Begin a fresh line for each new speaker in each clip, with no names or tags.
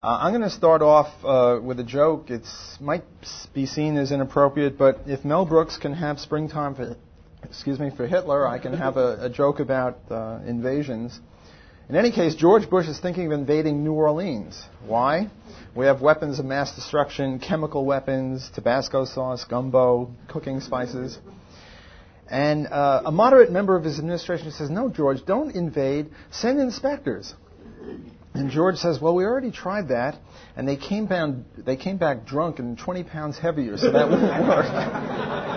I'm going to start off with a joke. It might be seen as inappropriate, but if Mel Brooks can have Springtime for Hitler, I can have a joke about invasions. In any case, George Bush is thinking of invading New Orleans. Why? We have weapons of mass destruction, chemical weapons, Tabasco sauce, gumbo, cooking spices. And a moderate member of his administration says, "No, George, don't invade. Send inspectors." And George says, "Well, we already tried that, and they came back drunk and 20 pounds heavier, so that won't work."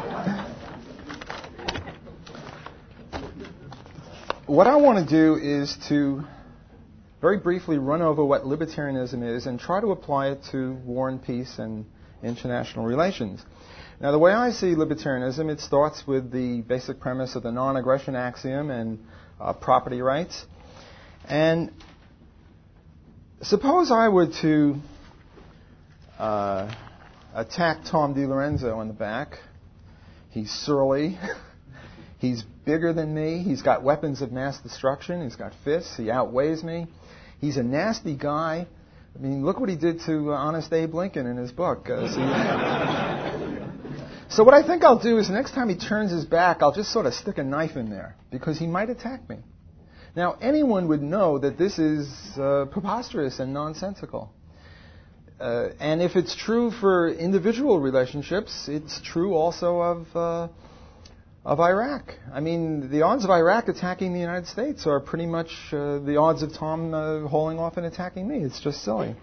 What I want to do is to very briefly run over what libertarianism is and try to apply it to war and peace and international relations. Now, the way I see libertarianism, it starts with the basic premise of the non-aggression axiom and property rights. And suppose I were to attack Tom DiLorenzo in the back. He's surly. He's bigger than me. He's got weapons of mass destruction. He's got fists. He outweighs me. He's a nasty guy. I mean, look what he did to Honest Abe Lincoln in his book. So what I think I'll do is next time he turns his back, I'll just sort of stick a knife in there because he might attack me. Now, anyone would know that this is preposterous and nonsensical. And if it's true for individual relationships, it's true also of Iraq. I mean, the odds of Iraq attacking the United States are pretty much the odds of Tom hauling off and attacking me. It's just silly.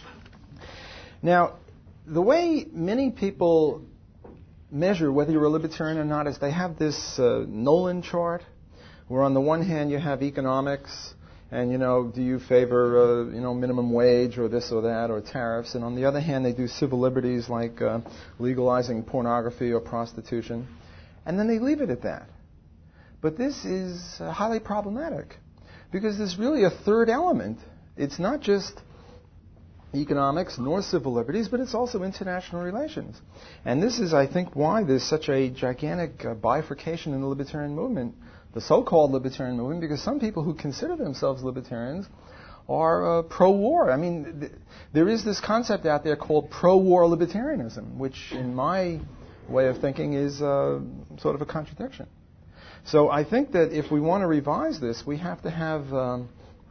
Now, the way many people measure whether you're a libertarian or not is they have this Nolan chart, where on the one hand you have economics, and, do you favor, minimum wage or this or that or tariffs, and on the other hand they do civil liberties like legalizing pornography or prostitution. And then they leave it at that. But this is highly problematic because there's really a third element. It's not just economics nor civil liberties, but it's also international relations. And this is, I think, why there's such a gigantic bifurcation in the libertarian movement, the so-called libertarian movement, because some people who consider themselves libertarians are pro-war. I mean, there is this concept out there called pro-war libertarianism, which in my way of thinking is sort of a contradiction. So I think that if we want to revise this, we have to have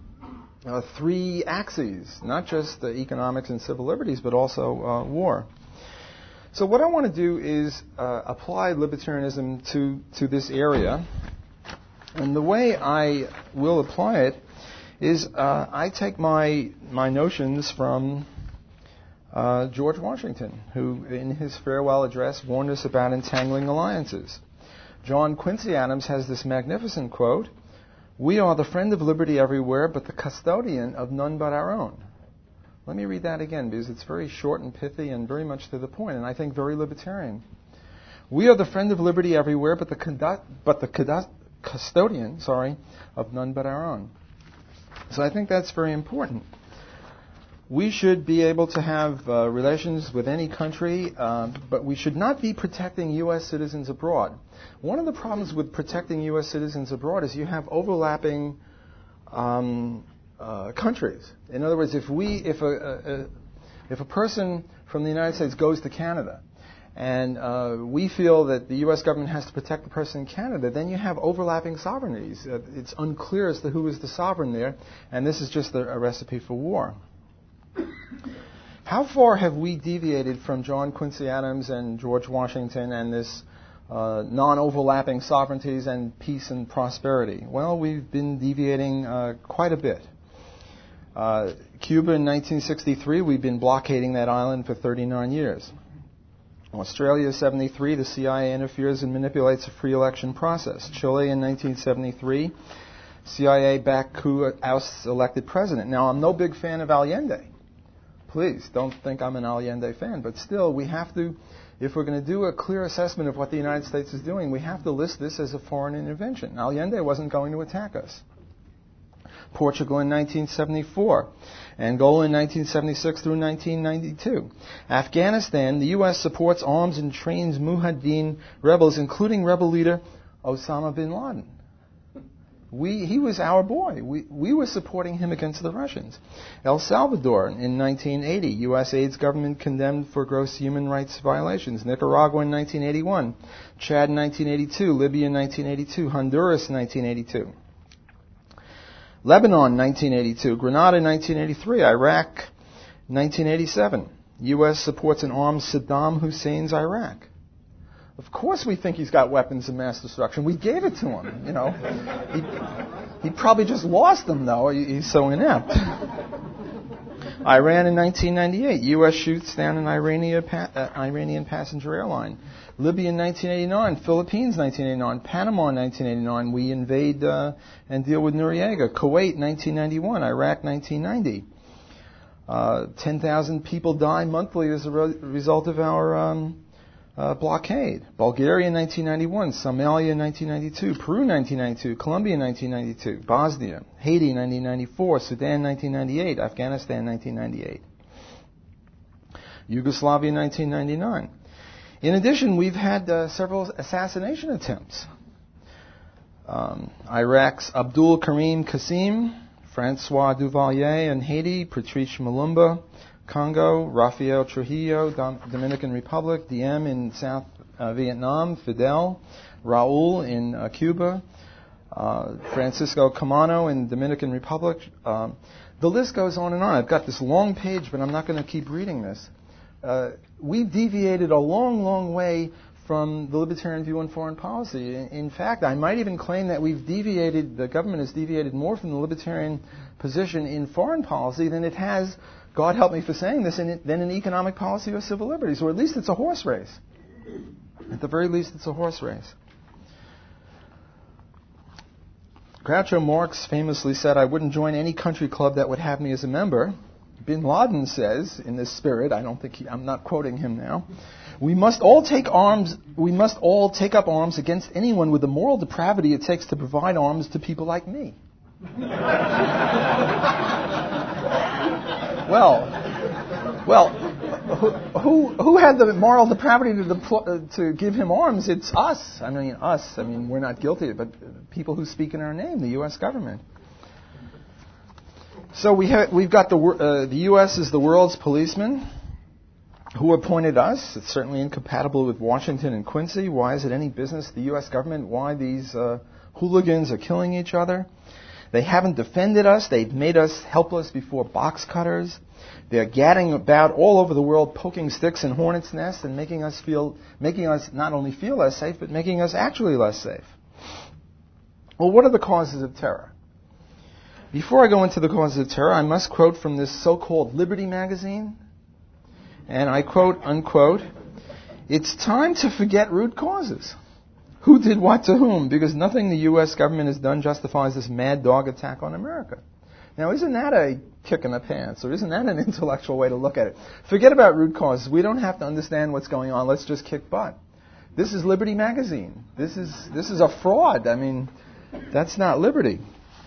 three axes, not just the economics and civil liberties, but also war. So what I want to do is apply libertarianism to this area. And the way I will apply it is I take my notions from George Washington, who in his farewell address warned us about entangling alliances. John Quincy Adams has this magnificent quote, "We are the friend of liberty everywhere, but the custodian of none but our own." Let me read that again, because it's very short and pithy and very much to the point, and I think very libertarian. "We are the friend of liberty everywhere, but the custodian of none but our own." So I think that's very important. We should be able to have relations with any country, but we should not be protecting U.S. citizens abroad. One of the problems with protecting U.S. citizens abroad is you have overlapping countries. In other words, if a person from the United States goes to Canada, and we feel that the U.S. government has to protect the person in Canada, then you have overlapping sovereignties. It's unclear as to who is the sovereign there, and this is just a recipe for war. How far have we deviated from John Quincy Adams and George Washington and this non-overlapping sovereignties and peace and prosperity? Well, we've been deviating quite a bit. Cuba in 1963, we've been blockading that island for 39 years. Australia, 73, the CIA interferes and manipulates a free election process. Chile in 1973, CIA-backed coup ousts elected president. Now, I'm no big fan of Allende. Please, don't think I'm an Allende fan. But still, we have to, if we're going to do a clear assessment of what the United States is doing, we have to list this as a foreign intervention. Allende wasn't going to attack us. Portugal in 1974. Angola in 1976 through 1992. Afghanistan, the U.S. supports, arms, and trains Mujahideen rebels, including rebel leader Osama bin Laden. He was our boy. We were supporting him against the Russians. El Salvador in 1980, U.S. AIDS government condemned for gross human rights violations. Nicaragua in 1981. Chad in 1982. Libya in 1982. Honduras in 1982. Lebanon 1982. Grenada in 1983. Iraq 1987. U.S. supports and arms Saddam Hussein's Iraq. Of course we think he's got weapons of mass destruction. We gave it to him, you know. He probably just lost them, though. He's so inept. Iran in 1998. U.S. shoots down an Iranian passenger airline. Libya in 1989. Philippines 1989. Panama in 1989. We invade and deal with Noriega. Kuwait 1991. Iraq 1990. 10,000 people die monthly as a result of our blockade. Bulgaria in 1991, Somalia in 1992, Peru 1992, Colombia in 1992, Bosnia, Haiti in 1994, Sudan 1998, Afghanistan 1998, Yugoslavia in 1999. In addition, we've had several assassination attempts. Iraq's Abdul Karim Qasim, Francois Duvalier in Haiti, Patrice Lumumba, Congo, Rafael Trujillo, Dominican Republic, Diem in South Vietnam, Fidel, Raul in Cuba, Francisco Camano in Dominican Republic. The list goes on and on. I've got this long page, but I'm not going to keep reading this. We've deviated a long, long way from the libertarian view on foreign policy. In fact, I might even claim that the government has deviated more from the libertarian position in foreign policy than it has, God help me for saying this, than in economic policy or civil liberties, or at least it's a horse race. At the very least, it's a horse race. Groucho Marx famously said, "I wouldn't join any country club that would have me as a member." Bin Laden says, in this spirit, I'm not quoting him now, we must all take up arms against anyone with the moral depravity it takes to provide arms to people like me. Well, who had the moral depravity to give him arms? It's us. I mean, we're not guilty, but people who speak in our name, the U.S. government. So we've got the U.S. is the world's policeman. Who appointed us? It's certainly incompatible with Washington and Quincy. Why is it any business, the U.S. government, why these hooligans are killing each other? They haven't defended us. They've made us helpless before box cutters. They're gadding about all over the world, poking sticks in hornets' nests and making us not only feel less safe, but making us actually less safe. Well, what are the causes of terror? Before I go into the causes of terror, I must quote from this so-called Liberty magazine. And I quote, unquote, "It's time to forget root causes. Who did what to whom? Because nothing the U.S. government has done justifies this mad dog attack on America." Now, isn't that a kick in the pants? Or isn't that an intellectual way to look at it? Forget about root causes. We don't have to understand what's going on. Let's just kick butt. This is Liberty magazine. This is a fraud. I mean, that's not liberty.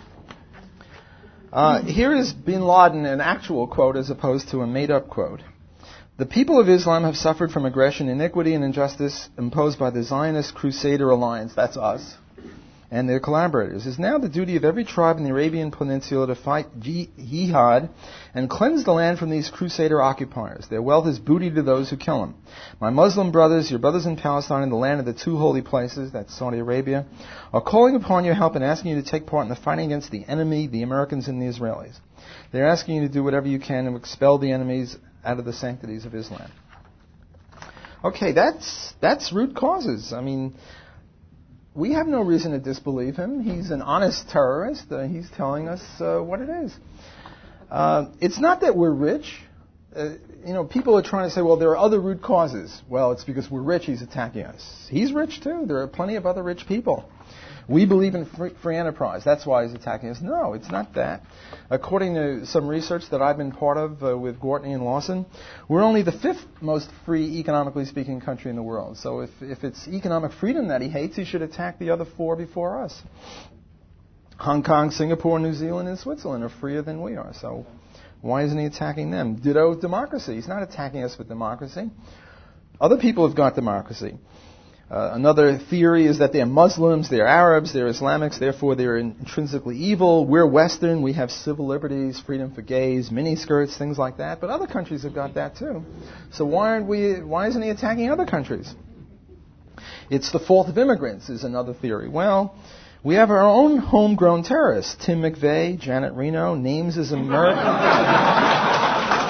Here is Bin Laden, an actual quote as opposed to a made-up quote. "The people of Islam have suffered from aggression, iniquity, and injustice imposed by the Zionist Crusader Alliance," that's us, "and their collaborators. It is now the duty of every tribe in the Arabian Peninsula to fight jihad and cleanse the land from these Crusader occupiers. Their wealth is booty to those who kill them. My Muslim brothers, your brothers in Palestine, in the land of the two holy places," that's Saudi Arabia, "are calling upon your help and asking you to take part in the fighting against the enemy, the Americans and the Israelis. They're asking you to do whatever you can to expel the enemies out of the sanctities of Islam." Okay, that's root causes. I mean, we have no reason to disbelieve him. He's an honest terrorist. He's telling us what it is. It's not that we're rich. People are trying to say, well, there are other root causes. Well, it's because we're rich he's attacking us. He's rich too. There are plenty of other rich people. We believe in free enterprise. That's why he's attacking us. No, it's not that. According to some research that I've been part of with Gortney and Lawson, we're only the fifth most free, economically speaking, country in the world. So if it's economic freedom that he hates, he should attack the other four before us. Hong Kong, Singapore, New Zealand, and Switzerland are freer than we are. So why isn't he attacking them? Ditto democracy. He's not attacking us with democracy. Other people have got democracy. Another theory is that they're Muslims, they're Arabs, they're Islamics, therefore they're intrinsically evil. We're Western, we have civil liberties, freedom for gays, miniskirts, things like that. But other countries have got that too. So why isn't he attacking other countries? It's the fault of immigrants is another theory. Well, we have our own homegrown terrorists. Tim McVeigh, Janet Reno, names as American.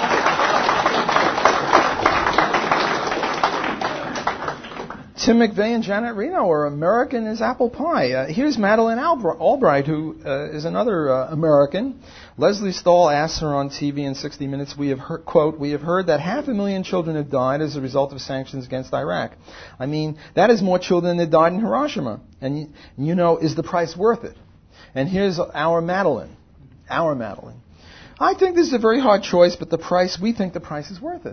Tim McVeigh and Janet Reno are American as apple pie. Here's Madeleine Albright, who is another American. Lesley Stahl asks her on TV in 60 Minutes, we have heard, quote, "We have heard that 500,000 children have died as a result of sanctions against Iraq." I mean, that is more children that died in Hiroshima. And, you know, is the price worth it? And here's our Madeleine. I think this is a very hard choice, but we think the price is worth it.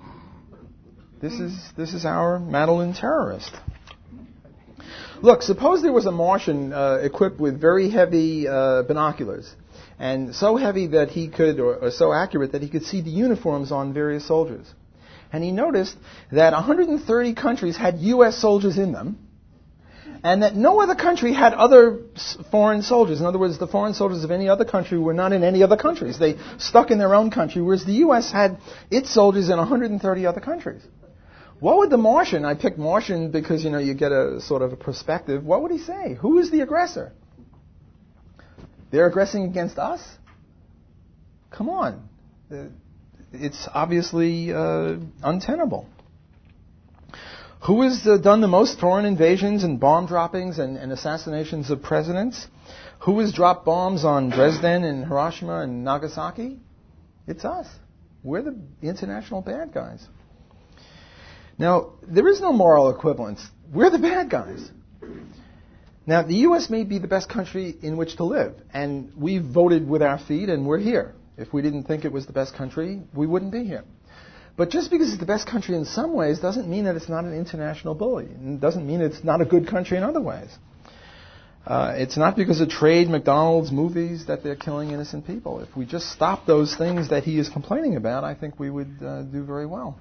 This is our Madeleine terrorist. Look, suppose there was a Martian equipped with very heavy binoculars, and so heavy that he could, or so accurate that he could see the uniforms on various soldiers. And he noticed that 130 countries had U.S. soldiers in them, and that no other country had other foreign soldiers. In other words, the foreign soldiers of any other country were not in any other countries. They stuck in their own country, whereas the U.S. had its soldiers in 130 other countries. What would the Martian, I picked Martian because, you know, you get a sort of a perspective, what would he say? Who is the aggressor? They're aggressing against us? Come on. It's obviously untenable. Who has done the most foreign invasions and bomb droppings and assassinations of presidents? Who has dropped bombs on Dresden and Hiroshima and Nagasaki? It's us. We're the international bad guys. Now, there is no moral equivalence. We're the bad guys. Now, the U.S. may be the best country in which to live, and we voted with our feet, and we're here. If we didn't think it was the best country, we wouldn't be here. But just because it's the best country in some ways doesn't mean that it's not an international bully. It doesn't mean it's not a good country in other ways. It's not because of trade, McDonald's, movies that they're killing innocent people. If we just stop those things that he is complaining about, I think we would do very well.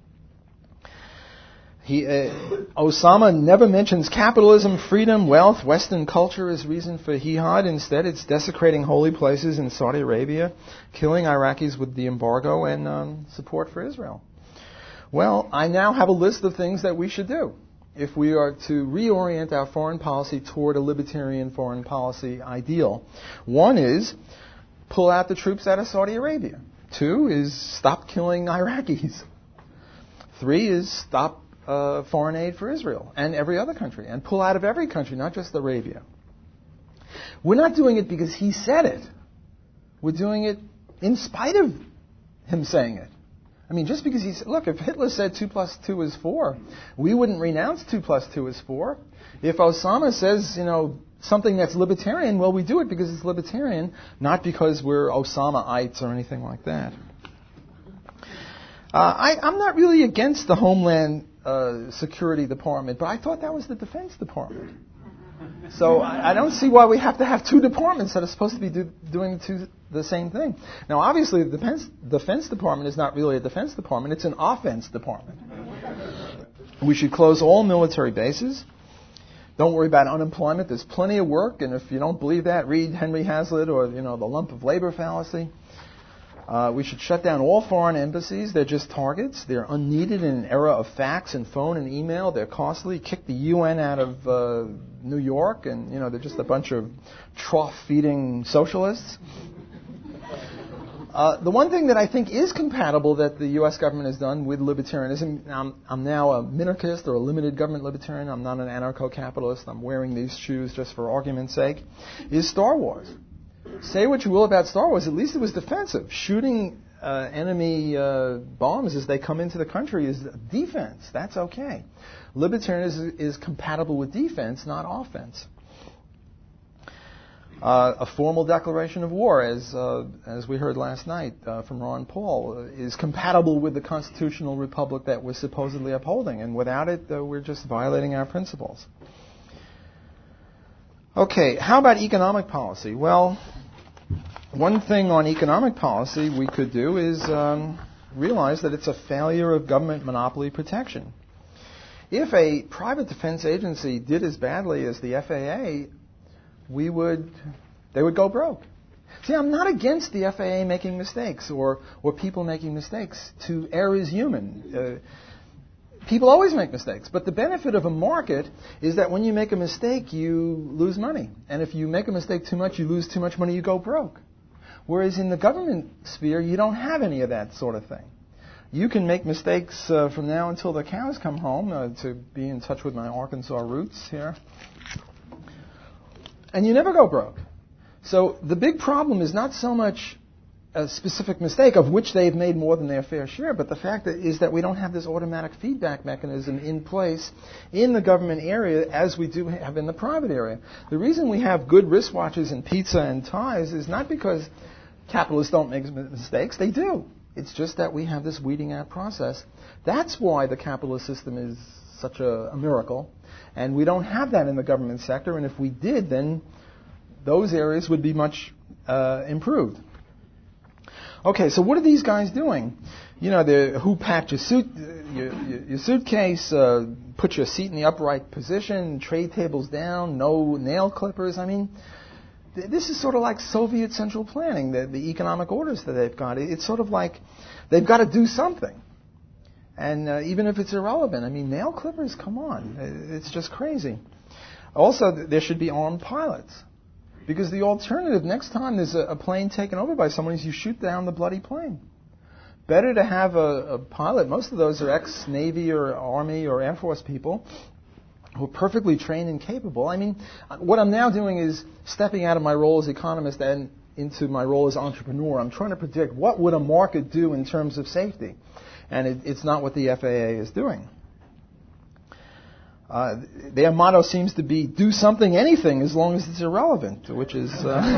Osama never mentions capitalism, freedom, wealth, Western culture as reason for jihad. Instead, it's desecrating holy places in Saudi Arabia, killing Iraqis with the embargo, and support for Israel. Well, I now have a list of things that we should do if we are to reorient our foreign policy toward a libertarian foreign policy ideal. One is pull out the troops out of Saudi Arabia. 2 is stop killing Iraqis. 3 is stop foreign aid for Israel and every other country, and pull out of every country, not just Arabia. We're not doing it because he said it. We're doing it in spite of him saying it. I mean, just because he said, look, if Hitler said 2 plus 2 is 4, we wouldn't renounce 2 plus 2 is 4. If Osama says, you know, something that's libertarian, well, we do it because it's libertarian, not because we're Osama-ites or anything like that. I'm not really against the Homeland Security Department, but I thought that was the Defense Department. So I don't see why we have to have 2 departments that are supposed to be doing the same thing. Now, obviously, the Defense Department is not really a Defense Department. It's an offense department. We should close all military bases. Don't worry about unemployment. There's plenty of work, and if you don't believe that, read Henry Hazlitt or, you know, the lump of labor fallacy. We should shut down all foreign embassies. They're just targets. They're unneeded in an era of fax and phone and email. They're costly. Kick the UN out of New York, and, you know, they're just a bunch of trough-feeding socialists. The one thing that I think is compatible that the U.S. government has done with libertarianism, I'm now a minarchist or a limited government libertarian. I'm not an anarcho-capitalist. I'm wearing these shoes just for argument's sake, is Star Wars. Say what you will about Star Wars, at least it was defensive. Shooting enemy bombs as they come into the country is defense. That's okay. Libertarianism is compatible with defense, not offense. A formal declaration of war, as we heard last night from Ron Paul, is compatible with the constitutional republic that we're supposedly upholding. And without it, we're just violating our principles. Okay, how about economic policy? Well, one thing on economic policy we could do is realize that it's a failure of government monopoly protection. If a private defense agency did as badly as the FAA, they would go broke. See, I'm not against the FAA making mistakes or people making mistakes. To err is human. People always make mistakes. But the benefit of a market is that when you make a mistake, you lose money. And if you make a mistake too much, you lose too much money, you go broke. Whereas in the government sphere, you don't have any of that sort of thing. You can make mistakes from now until the cows come home, to be in touch with my Arkansas roots here. And you never go broke. So the big problem is not so much a specific mistake, of which they've made more than their fair share, but the fact is that we don't have this automatic feedback mechanism in place in the government area as we do have in the private area. The reason we have good wristwatches and pizza and ties is not because capitalists don't make mistakes. They do. It's just that we have this weeding out process. That's why the capitalist system is such a miracle. And we don't have that in the government sector. And if we did, then those areas would be much improved. Okay, so what are these guys doing? You know, who packed your suitcase, put your seat in the upright position, tray tables down, no nail clippers. I mean, this is sort of like Soviet central planning, the economic orders that they've got. It's sort of like they've got to do something. And even if it's irrelevant, I mean, nail clippers, come on. It's just crazy. Also, there should be armed pilots. Because the alternative, next time there's a plane taken over by someone, is you shoot down the bloody plane. Better to have a pilot. Most of those are ex-Navy or Army or Air Force people who are perfectly trained and capable. I mean, what I'm now doing is stepping out of my role as economist and into my role as entrepreneur. I'm trying to predict what would a market do in terms of safety. And it's not what the FAA is doing. Their motto seems to be, do something, anything, as long as it's irrelevant, which is...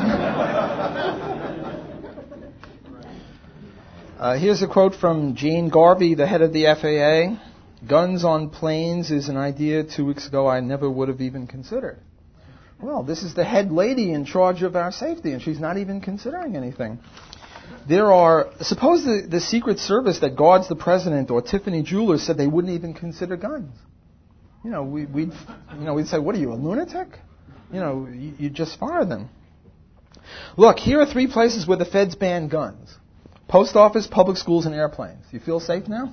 here's a quote from Jane Garvey, the head of the FAA. Guns on planes is an idea 2 weeks ago I never would have even considered. Well, this is the head lady in charge of our safety, and she's not even considering anything. Suppose the Secret Service that guards the president or Tiffany Jewelers said they wouldn't even consider guns. You know, we'd say, what are you, a lunatic? You know, you just fire them. Look, here are 3 places where the feds ban guns. Post office, public schools, and airplanes. You feel safe now?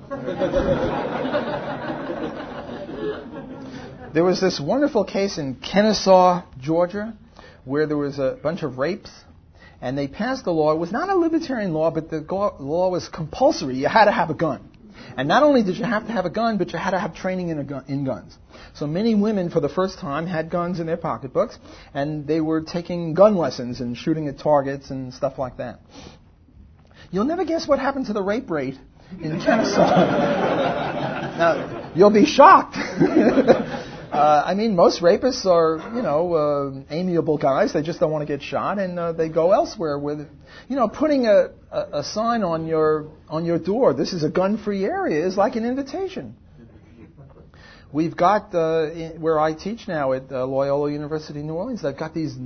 There was this wonderful case in Kennesaw, Georgia, where there was a bunch of rapes, and they passed a law. It was not a libertarian law, but the law was compulsory. You had to have a gun. And not only did you have to have a gun, but you had to have training in guns. So many women, for the first time, had guns in their pocketbooks, and they were taking gun lessons and shooting at targets and stuff like that. You'll never guess what happened to the rape rate in Kennesaw. Now, you'll be shocked. I mean, most rapists are, amiable guys. They just don't want to get shot, and they go elsewhere with, putting a sign on your door, this is a gun-free area, is like an invitation. We've got, where I teach now at Loyola University, New Orleans, they've got these,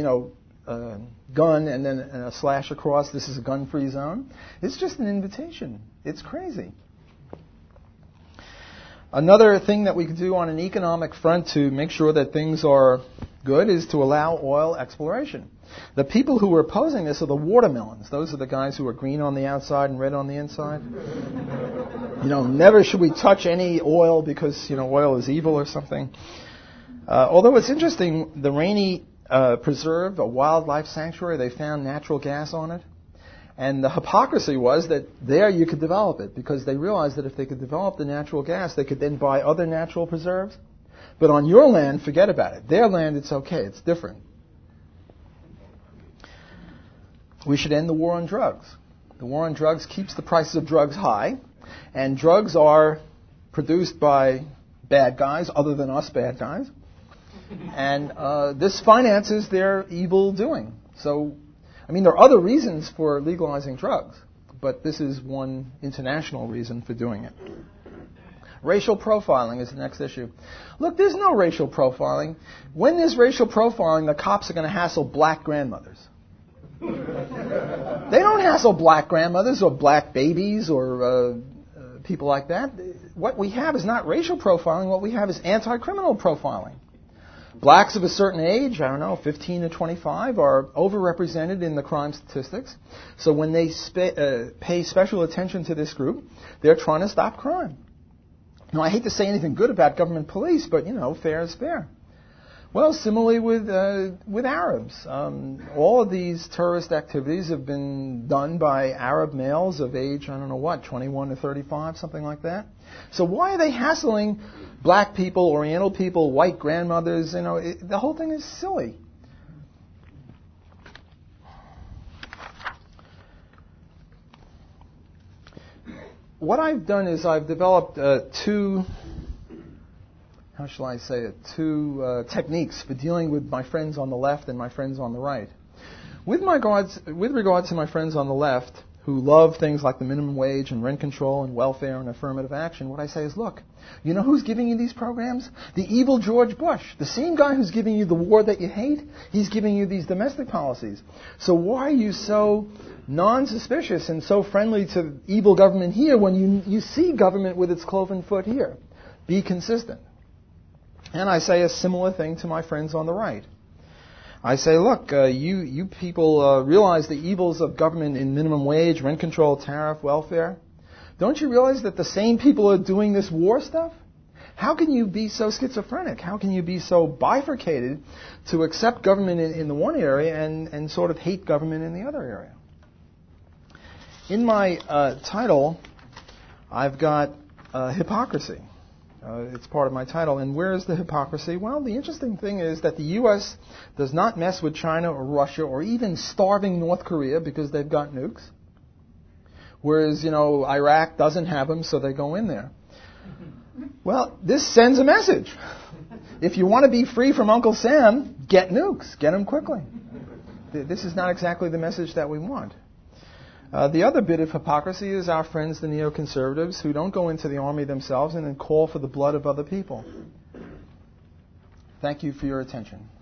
gun and then a slash across, this is a gun-free zone. It's just an invitation. It's crazy. Another thing that we could do on an economic front to make sure that things are good is to allow oil exploration. The people who are opposing this are the watermelons. Those are the guys who are green on the outside and red on the inside. Never should we touch any oil because, oil is evil or something. Although it's interesting, the Rainey Preserve, a wildlife sanctuary, they found natural gas on it. And the hypocrisy was that there you could develop it because they realized that if they could develop the natural gas, they could then buy other natural preserves. But on your land, forget about it. Their land, it's okay. It's different. We should end the war on drugs. The war on drugs keeps the prices of drugs high, and drugs are produced by bad guys, other than us bad guys. And this finances their evil doing. So, there are other reasons for legalizing drugs, but this is one international reason for doing it. Racial profiling is the next issue. Look, there's no racial profiling. When there's racial profiling, the cops are going to hassle black grandmothers. They don't hassle black grandmothers or black babies or people like that. What we have is not racial profiling. What we have is anti-criminal profiling. Blacks of a certain age, 15 to 25, are overrepresented in the crime statistics. So when they pay special attention to this group, they're trying to stop crime. Now, I hate to say anything good about government police, but, fair is fair. Well, similarly with Arabs. All of these terrorist activities have been done by Arab males of age, 21 to 35, something like that. So why are they hassling black people, Oriental people, white grandmothers? The whole thing is silly. What I've done is I've developed two techniques for dealing with my friends on the left and my friends on the right. With regard to my friends on the left, who love things like the minimum wage and rent control and welfare and affirmative action, what I say is, look, you know who's giving you these programs? The evil George Bush. The same guy who's giving you the war that you hate, he's giving you these domestic policies. So why are you so non-suspicious and so friendly to evil government here when you see government with its cloven foot here? Be consistent. And I say a similar thing to my friends on the right. I say, look, you people realize the evils of government in minimum wage, rent control, tariff, welfare. Don't you realize that the same people are doing this war stuff? How can you be so schizophrenic? How can you be so bifurcated to accept government in the one area and sort of hate government in the other area? In my title, I've got hypocrisy. It's part of my title. And where is the hypocrisy? Well, the interesting thing is that the U.S. does not mess with China or Russia or even starving North Korea because they've got nukes. Whereas, Iraq doesn't have them, so they go in there. Well, this sends a message. If you want to be free from Uncle Sam, get nukes. Get them quickly. This is not exactly the message that we want. The other bit of hypocrisy is our friends, the neoconservatives, who don't go into the army themselves and then call for the blood of other people. Thank you for your attention.